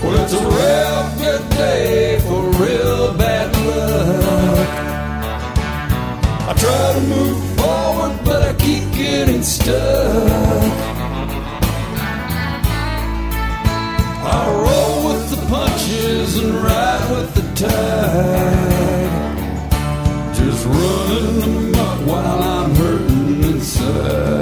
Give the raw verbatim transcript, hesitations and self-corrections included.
Well, it's a real good day for real bad luck. I try to move forward, but I keep getting stuck. I roll with the punches and ride with the tide, just running amok while I'm hurting inside.